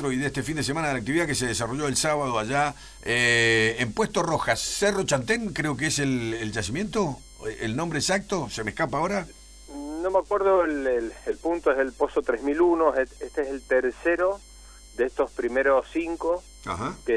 encuentro y de este fin de semana, de la actividad que se desarrolló el sábado allá en Puesto Rojas, Cerro Chantén, creo que es el yacimiento, el nombre exacto, se me escapa ahora. No me acuerdo el punto, es el Pozo 3001, este es el tercero de estos primeros 5 que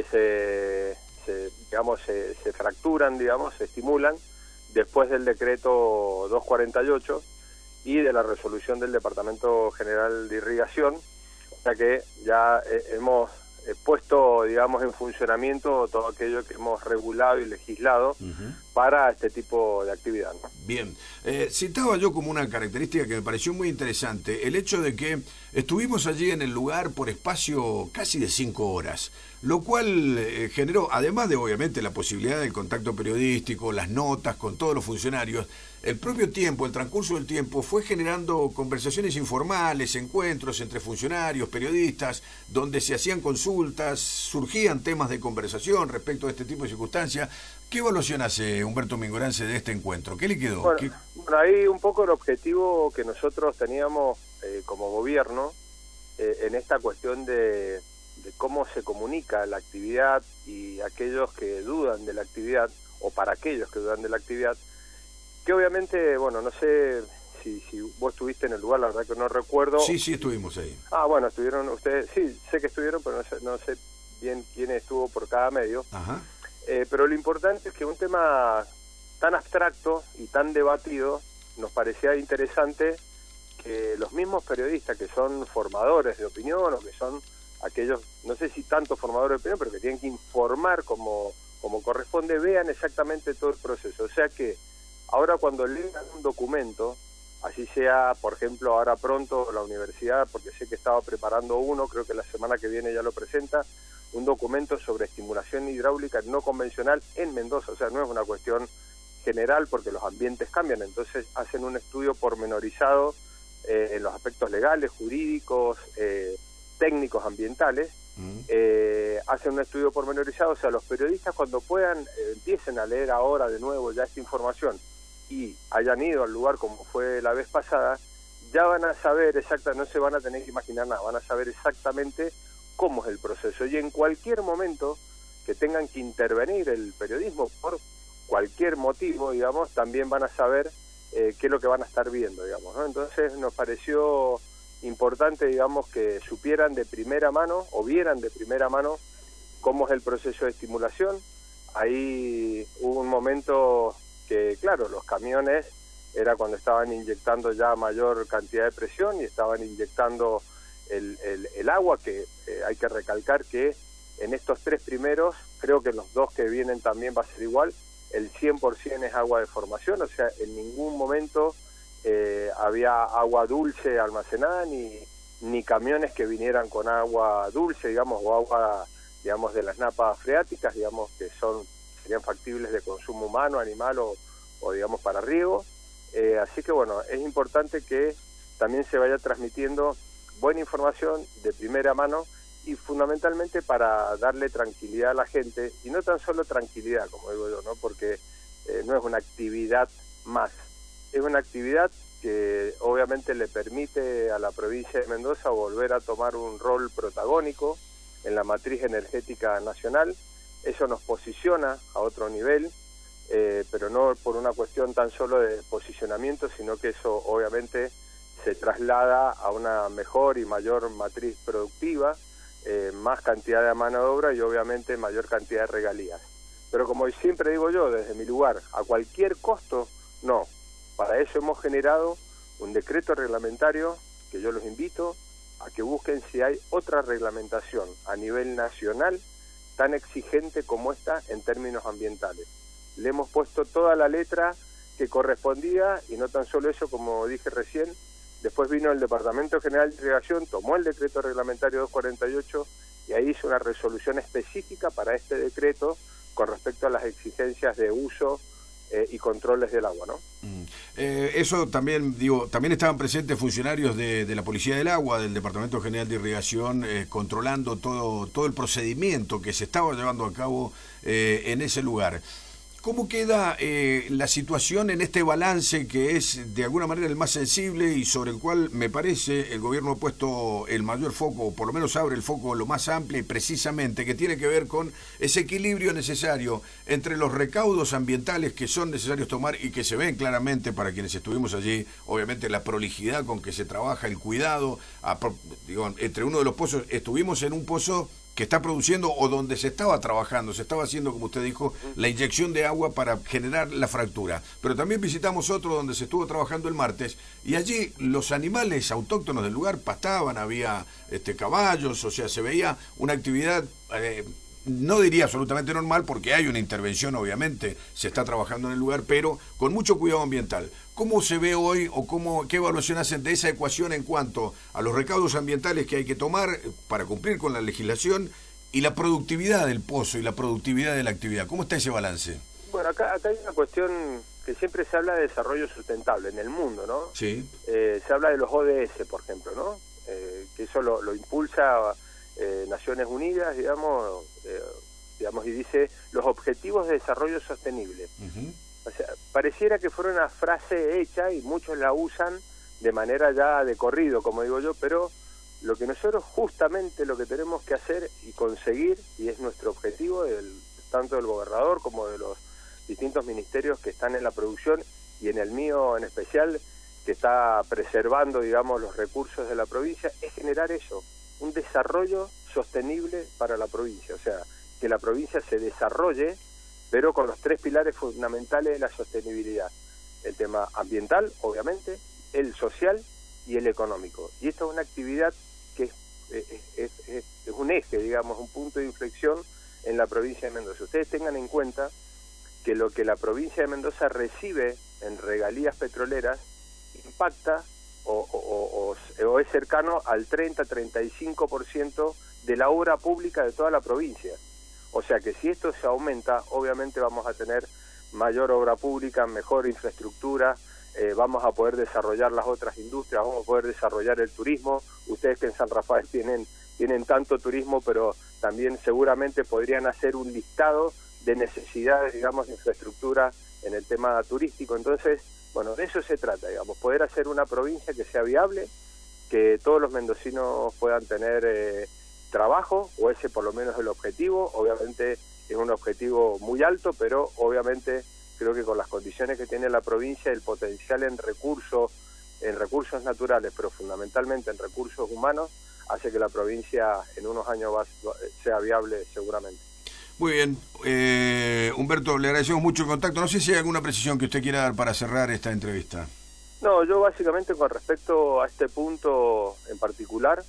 se fracturan, digamos, se estimulan después del decreto 248 y de la resolución del Departamento General de Irrigación, o sea que ya hemos puesto, digamos, en funcionamiento todo aquello que hemos regulado y legislado para este tipo de actividad, ¿no? Bien, citaba yo como una característica que me pareció muy interesante el hecho de que estuvimos allí en el lugar por espacio casi de 5 horas, lo cual generó, además de obviamente la posibilidad del contacto periodístico, las notas con todos los funcionarios, el propio tiempo, el transcurso del tiempo fue generando conversaciones informales, encuentros entre funcionarios, periodistas, donde se hacían consultas, surgían temas de conversación respecto a este tipo de circunstancias. ¿Qué evaluación hace Humberto Mingorance de este encuentro? ¿Qué le quedó? Bueno, ahí un poco el objetivo que nosotros teníamos como gobierno en esta cuestión de cómo se comunica la actividad y aquellos que dudan de la actividad, o para aquellos que dudan de la actividad, que obviamente, bueno, no sé si vos estuviste en el lugar, la verdad que no recuerdo. Sí, estuvimos ahí. Ah, bueno, estuvieron ustedes, sí, sé que estuvieron, pero no sé bien quién estuvo por cada medio. Ajá. Pero lo importante es que un tema tan abstracto y tan debatido, nos parecía interesante que los mismos periodistas que son formadores de opinión o que son aquellos, no sé si tanto formadores de opinión, pero que tienen que informar como corresponde, vean exactamente todo el proceso. O sea que ahora cuando lean un documento, así sea, por ejemplo, ahora pronto la universidad, porque sé que estaba preparando uno, creo que la semana que viene ya lo presenta, un documento sobre estimulación hidráulica no convencional en Mendoza, o sea, no es una cuestión general porque los ambientes cambian, entonces hacen un estudio pormenorizado en los aspectos legales, jurídicos, técnicos, ambientales, hacen un estudio pormenorizado, o sea, los periodistas cuando puedan empiecen a leer ahora de nuevo ya esta información y hayan ido al lugar como fue la vez pasada, ya van a saber exactamente, no se van a tener que imaginar nada, van a saber exactamente cómo es el proceso, y en cualquier momento que tengan que intervenir el periodismo por cualquier motivo, digamos, también van a saber qué es lo que van a estar viendo, digamos, ¿no? Entonces nos pareció importante, digamos, que supieran de primera mano o vieran de primera mano cómo es el proceso de estimulación. Ahí hubo un momento que, claro, los camiones era cuando estaban inyectando ya mayor cantidad de presión y estaban inyectando el agua, que hay que recalcar que en estos 3 primeros, creo que en los 2 que vienen también va a ser igual, el 100% es agua de formación, o sea, en ningún momento había agua dulce almacenada, ni camiones que vinieran con agua dulce, digamos, o agua, digamos, de las napas freáticas, digamos, que serían factibles de consumo humano, animal o digamos, para riego. Así que, bueno, es importante que también se vaya transmitiendo buena información de primera mano y fundamentalmente para darle tranquilidad a la gente, y no tan solo tranquilidad, como digo yo, ¿no? Porque no es una actividad más, es una actividad que obviamente le permite a la provincia de Mendoza volver a tomar un rol protagónico en la matriz energética nacional. Eso nos posiciona a otro nivel, pero no por una cuestión tan solo de posicionamiento, sino que eso obviamente se traslada a una mejor y mayor matriz productiva, más cantidad de mano de obra y obviamente mayor cantidad de regalías. Pero como siempre digo yo, desde mi lugar, a cualquier costo, no. Para eso hemos generado un decreto reglamentario que yo los invito a que busquen si hay otra reglamentación a nivel nacional tan exigente como esta en términos ambientales. Le hemos puesto toda la letra que correspondía y no tan solo eso, como dije recién, después vino el Departamento General de Irrigación, tomó el decreto reglamentario 248 y ahí hizo una resolución específica para este decreto con respecto a las exigencias de uso y controles del agua, ¿no? Eso también, digo, también estaban presentes funcionarios de la Policía del Agua, del Departamento General de Irrigación, controlando todo el procedimiento que se estaba llevando a cabo en ese lugar. ¿Cómo queda la situación en este balance que es de alguna manera el más sensible y sobre el cual me parece el gobierno ha puesto el mayor foco, o por lo menos abre el foco lo más amplio y precisamente que tiene que ver con ese equilibrio necesario entre los recaudos ambientales que son necesarios tomar y que se ven claramente para quienes estuvimos allí, obviamente la prolijidad con que se trabaja, el cuidado, digo, entre uno de los pozos, estuvimos en un pozo que está produciendo o donde se estaba trabajando, se estaba haciendo, como usted dijo, la inyección de agua para generar la fractura. Pero también visitamos otro donde se estuvo trabajando el martes y allí los animales autóctonos del lugar pastaban, había caballos, o sea, se veía una actividad... no diría absolutamente normal porque hay una intervención, obviamente, se está trabajando en el lugar, pero con mucho cuidado ambiental. ¿Cómo se ve hoy o qué evaluación hacen de esa ecuación en cuanto a los recaudos ambientales que hay que tomar para cumplir con la legislación y la productividad del pozo y la productividad de la actividad? ¿Cómo está ese balance? Bueno, acá hay una cuestión que siempre se habla de desarrollo sustentable en el mundo, ¿no? Sí. Se habla de los ODS, por ejemplo, ¿no? Que eso lo impulsa Naciones Unidas, digamos, y dice los Objetivos de Desarrollo Sostenible. Uh-huh. O sea, pareciera que fuera una frase hecha y muchos la usan de manera ya de corrido, como digo yo, pero lo que nosotros justamente lo que tenemos que hacer y conseguir, y es nuestro objetivo, tanto del gobernador como de los distintos ministerios que están en la producción y en el mío en especial, que está preservando, digamos, los recursos de la provincia, es generar eso, un desarrollo sostenible para la provincia, o sea, que la provincia se desarrolle, pero con los tres pilares fundamentales de la sostenibilidad. El tema ambiental, obviamente, el social y el económico. Y esta es una actividad que es un eje, digamos, un punto de inflexión en la provincia de Mendoza. Ustedes tengan en cuenta que lo que la provincia de Mendoza recibe en regalías petroleras impacta o es cercano al 30-35% de la obra pública de toda la provincia. O sea que si esto se aumenta, obviamente vamos a tener mayor obra pública, mejor infraestructura, vamos a poder desarrollar las otras industrias, vamos a poder desarrollar el turismo. Ustedes que en San Rafael tienen tanto turismo, pero también seguramente podrían hacer un listado de necesidades, digamos, de infraestructura en el tema turístico. Entonces, bueno, de eso se trata, digamos, poder hacer una provincia que sea viable, que todos los mendocinos puedan tener trabajo, o ese por lo menos es el objetivo. Obviamente es un objetivo muy alto, pero obviamente creo que con las condiciones que tiene la provincia, el potencial en recursos naturales, pero fundamentalmente en recursos humanos, hace que la provincia en unos años sea viable seguramente. Muy bien, Humberto, le agradecemos mucho el contacto. No sé si hay alguna precisión que usted quiera dar para cerrar esta entrevista. No, yo básicamente con respecto a este punto en particular,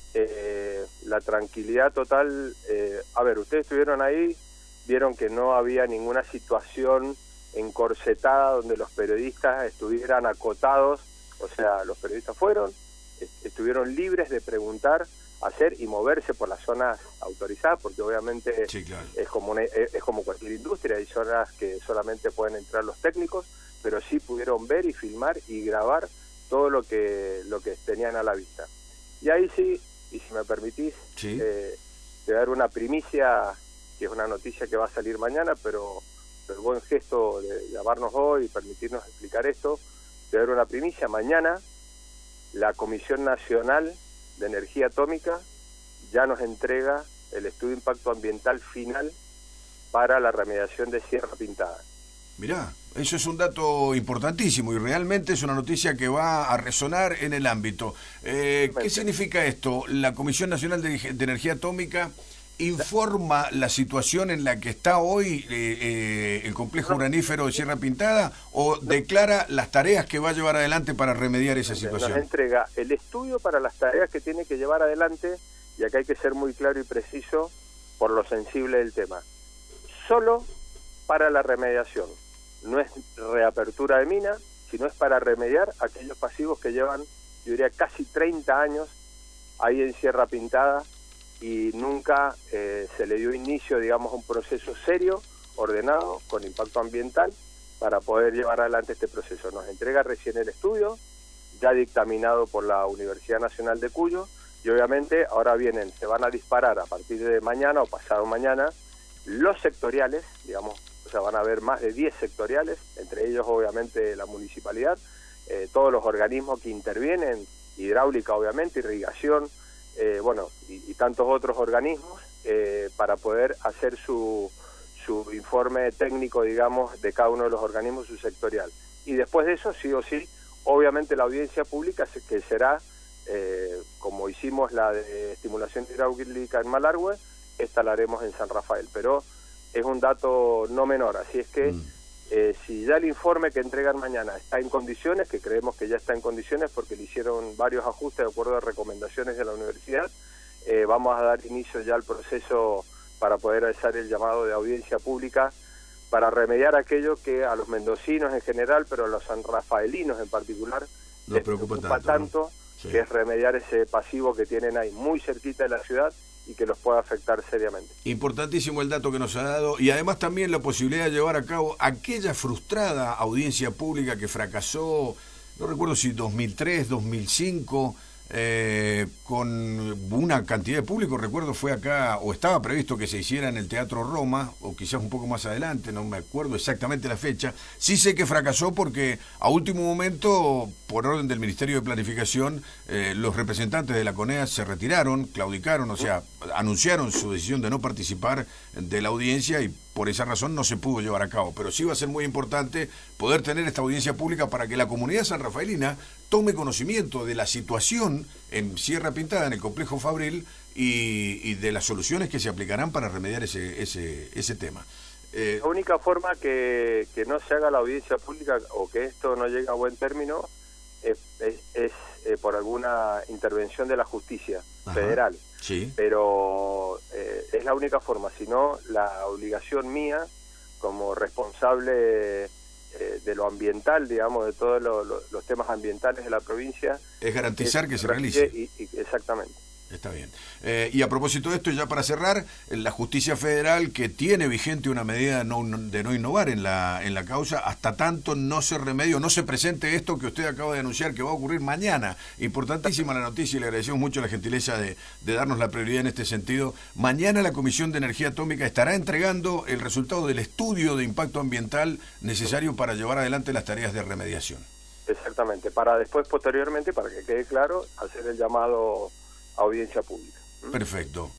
la tranquilidad total. A ver, ustedes estuvieron ahí, vieron que no había ninguna situación encorsetada donde los periodistas estuvieran acotados, o sea, los periodistas estuvieron libres de preguntar, hacer y moverse por las zonas autorizadas, porque obviamente sí, claro, es como cualquier industria, hay zonas que solamente pueden entrar los técnicos, pero sí pudieron ver y filmar y grabar todo lo que tenían a la vista. Y ahí sí, y si me permitís, sí, te voy a dar una primicia, que es una noticia que va a salir mañana, pero el buen gesto de llamarnos hoy y permitirnos explicar esto, te voy a dar una primicia. Mañana la Comisión Nacional de Energía Atómica ya nos entrega el estudio de impacto ambiental final para la remediación de Sierra Pintada. Mirá, eso es un dato importantísimo y realmente es una noticia que va a resonar en el ámbito. ¿Qué significa esto? ¿La Comisión Nacional de Energía Atómica informa la situación en la que está hoy el complejo uranífero de Sierra Pintada o declara las tareas que va a llevar adelante para remediar esa situación? Nos entrega el estudio para las tareas que tiene que llevar adelante, y acá hay que ser muy claro y preciso por lo sensible del tema. Solo para la remediación. No es reapertura de mina, sino es para remediar aquellos pasivos que llevan, yo diría, casi 30 años ahí en Sierra Pintada, y nunca se le dio inicio, digamos, a un proceso serio, ordenado, con impacto ambiental, para poder llevar adelante este proceso. Nos entrega recién el estudio, ya dictaminado por la Universidad Nacional de Cuyo, y obviamente ahora se van a disparar a partir de mañana o pasado mañana los sectoriales, digamos, o sea, van a haber más de 10 sectoriales, entre ellos obviamente la municipalidad, todos los organismos que intervienen, hidráulica obviamente, irrigación, bueno, y tantos otros organismos, para poder hacer su informe técnico, digamos, de cada uno de los organismos subsectorial. Y después de eso, sí o sí, obviamente la audiencia pública, que será, como hicimos la de estimulación hidráulica en Malargüe, esta la haremos en San Rafael, pero es un dato no menor, así es que si ya el informe que entregan mañana está en condiciones, que creemos que ya está en condiciones porque le hicieron varios ajustes de acuerdo a recomendaciones de la universidad, vamos a dar inicio ya al proceso para poder hacer el llamado de audiencia pública para remediar aquello que a los mendocinos en general, pero a los sanrafaelinos en particular, les preocupa tanto, ¿no? Sí. Que es remediar ese pasivo que tienen ahí muy cerquita de la ciudad y que los puede afectar seriamente. Importantísimo el dato que nos ha dado, y además también la posibilidad de llevar a cabo aquella frustrada audiencia pública que fracasó, no recuerdo si 2003, 2005, con una cantidad de público. Recuerdo fue acá, o estaba previsto que se hiciera en el Teatro Roma, o quizás un poco más adelante, no me acuerdo exactamente la fecha. Sí sé que fracasó porque a último momento, por orden del Ministerio de Planificación, los representantes de la CONEA se retiraron, claudicaron, o sea, anunciaron su decisión de no participar de la audiencia, y por esa razón no se pudo llevar a cabo. Pero sí va a ser muy importante poder tener esta audiencia pública para que la comunidad sanrafaelina tome conocimiento de la situación en Sierra Pintada, en el complejo Fabril, y de las soluciones que se aplicarán para remediar ese tema. La única forma que no se haga la audiencia pública o que esto no llegue a buen término es por alguna intervención de la justicia federal. Sí. Pero es la única forma, si no, la obligación mía como responsable de lo ambiental, digamos, de todos los temas ambientales de la provincia, es garantizar que se realice. Exactamente. Está bien. Y a propósito de esto, ya para cerrar, la justicia federal, que tiene vigente una medida de no innovar en la causa, hasta tanto no se remedie, no se presente esto que usted acaba de anunciar que va a ocurrir mañana. Importantísima la noticia, y le agradecemos mucho la gentileza de darnos la prioridad en este sentido. Mañana la Comisión de Energía Atómica estará entregando el resultado del estudio de impacto ambiental necesario para llevar adelante las tareas de remediación. Exactamente, para después, posteriormente, para que quede claro, hacer el llamado audiencia pública. Perfecto.